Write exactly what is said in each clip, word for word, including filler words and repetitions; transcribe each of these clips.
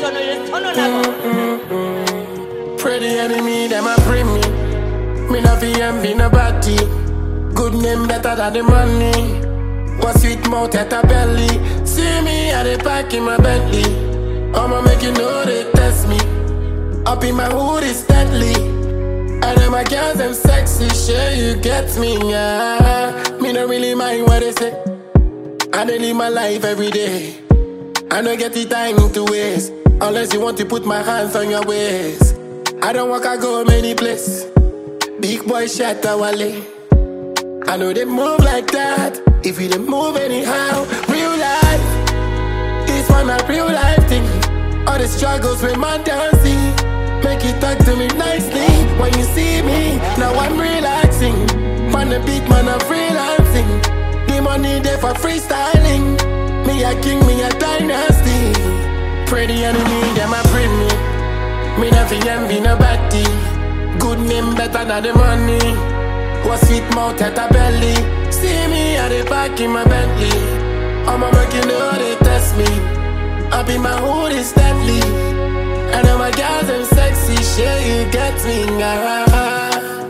Pray the enemy, them a pray me. Me not fi envy nobody. Good name better than the money. What sweet mouth at a belly. See me at the back in my Bentley. I'ma make you know they test me. Up in my hood is deadly. And then my girls them sexy, sure you get me, yeah. Me not really mind what they say. I dey live my life every day. I don't get the time to waste. Unless you want to put my hands on your waist. I don't walk, I go many places. Big boy shot a wale. I know they move like that. If you don't move anyhow, real life. This one a real life thing. All the struggles with my dancing. Make you talk to me nicely. When you see me, now I'm relaxing. On the beat, man, I'm freelancing. The money there for freestyling. Me a king, me a dynasty. Pray the enemy, them a pray me. Me not fi envy nobody. Good name better than the money. What sweet mouth at a belly. See me at the back in my Bentley. I'ma make you know they test me. Up in my hood is deadly. And all my girls them sexy, sure you get me, ah.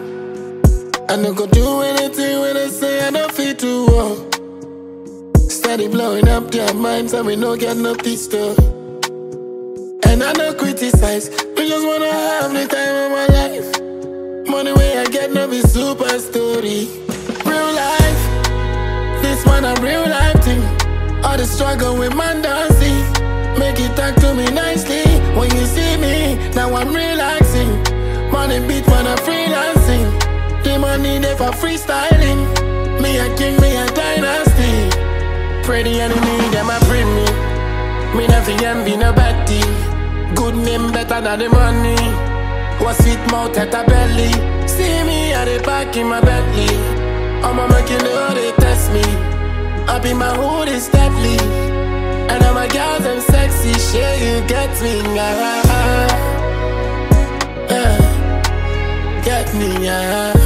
I no go do anything when I say I don't feel too well. Steady blowing up their minds and we no get no pistol. And I no criticize, we just wanna have the time of my life. Money way I get no be super story. Real life, this one a real life thing. All the struggle with man dancing. Make it talk to me nicely. When you see me, now I'm relaxing. Money beat when I'm freelancing. The money there for freestyling. Me a king, me a dynasty. Pray the enemy, them a pray me. Me not fi envy nobody. Good name better than the money. What sweet mouth at a belly. See me at the back in my Bentley. I'ma make you know they test me. Up in my hood is deadly. And all my girls them sexy, sure you get me, ah, ah, ah. Get me, ah.